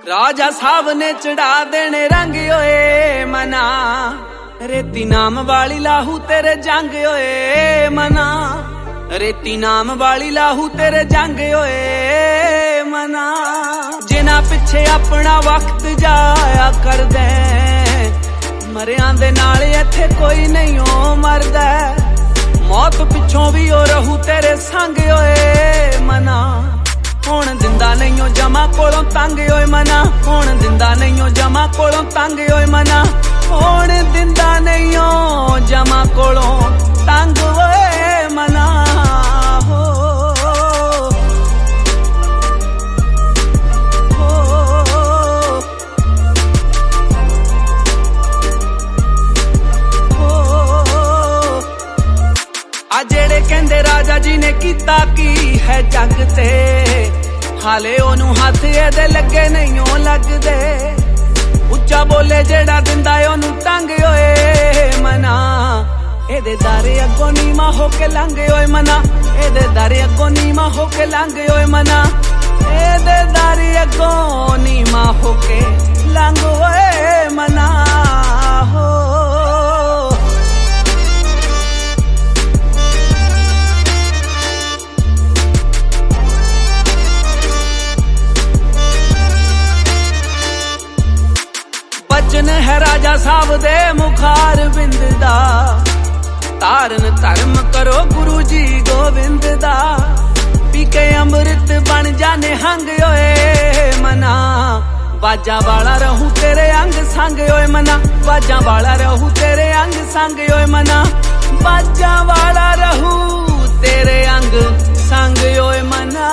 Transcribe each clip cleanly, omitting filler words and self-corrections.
राजा साहब ने चढ़ा देने रंग ओए मना, रेती नाम वाली लाहू तेरे जंग ओए मना, रेती नाम वाली लाहू तेरे जंग ओए मना। जिन्हां पिछे अपना वक्त जाया कर दे, मरियां दे नाल इत्थे कोई नहीं ओ मरदा, मौत पिछों भी ओ रहू तेरे संग ओए मना। हुण दिंदा नहीं ओ जमा कोलों तंग ओए मना, हुण दिंदा नहीं ओ जमा कोलों तंग ओए मना, हुण दिंदा नहीं ओ जमा कोलों तंग ओए मना। हो आ जेड़े कहंदे राजा जी ने कीता की है जग ते, हाले ओनू हाथ एदे लगे नहीं ओ लगदे, उच्चा बोले जेड़ा दिंदा ओनू टंग ओए मना। एदे दारे अगों नीमा होके लंघ ओए मना, एदे दारे अगों नीमा होके लंघ ओए मना, एदे दारे अगों नीमा होके लंघ ओए मना। हो बचन है राजा साहब दे मुखार बिंद दा, तारन धर्म करो गुरु जी गोविंद दा, पी के अमृत बन जाने हंग ओए मना। बाजा वाला रहूं तेरे अंग संग ओए मना, बाजा वाला रहूं तेरे अंग संग ओए मना, बाजा वाला रहूं तेरे अंग संग ओए मना।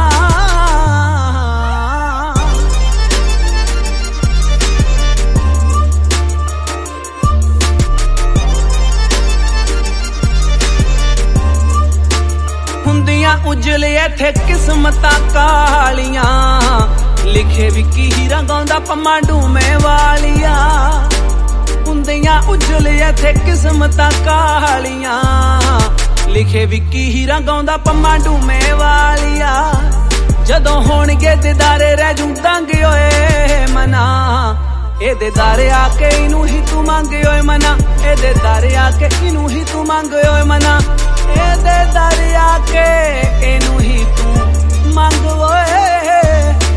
उजले इत्थे किस्मतां कालियां, लिखे विकी हीरा गाउंदा पम्मा डूमे वालिया, हुंदियां उजले इत्थे किस्मतां कालियां, लिखे विकी हीरा गाउंदा पम्मा डूमे वालिया। जदों होणगे दीदारे रह जूं दंग ओए मना, एदे दारे आके इनू ही तू मंग ओए मना, एदे दारे आके इनू ही तू मंग ओए मना, एदे दारे आके इनू ही तू मंग ओए।